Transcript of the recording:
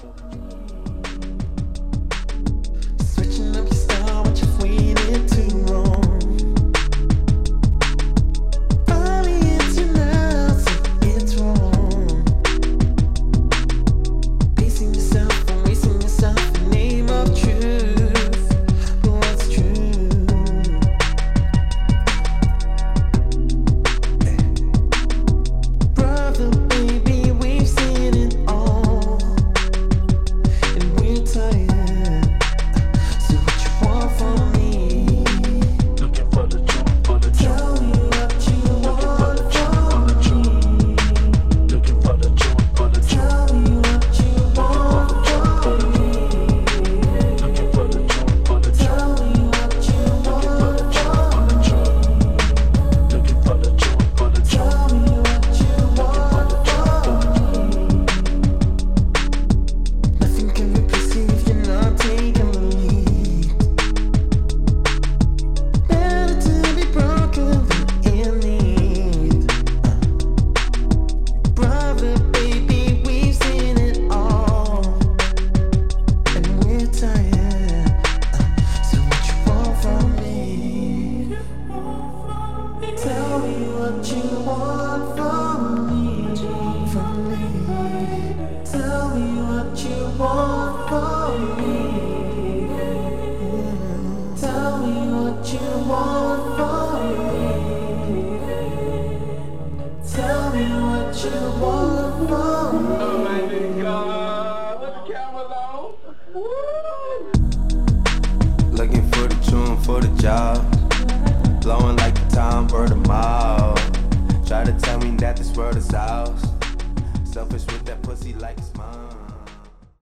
Switching up your style, but you've waited too long. Finally, it's you now, so it's wrong. Pacing yourself and wasting yourself in the name of truth. But what's true? Brother, baby, we've seen it all, and we're tired. So what you want from me? Looking for the truth, for the truth. Tell me what you want from me. Looking for the truth, for the truth. Tell me what you want from me. Looking for the truth, for the truth. Tell me what you want from me. Looking for the truth, for the truth. Tell me what you want from me. Nothing can replace you if you're not taking the lead. Better to be broken than in need. Brother, baby, we've seen it all, and we're tired. So what you want from me? Tell me what you want from me. Tell me what you want from me. Tell me what you want from me. Tell me what you want from me. Oh my God, with the camera on. Woo! Looking for the tune for the job. Blowing like the time bird a mile. Try to tell me that this world is ours. Selfish with that pussy like it's mine.